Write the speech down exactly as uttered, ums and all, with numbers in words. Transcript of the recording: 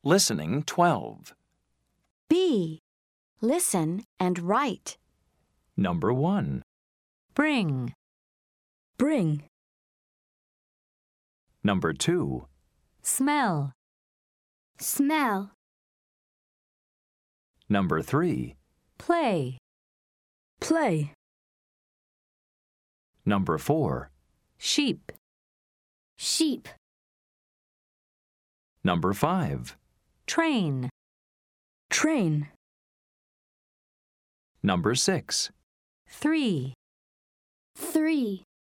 Listening twelve. B. Listen and write. Number one. Bring. Bring. Number two. Smell. Smell. Number three. Play. Play. Number four. Sheep. Sheep. Number five. Train. Train. Number six. Three. Three.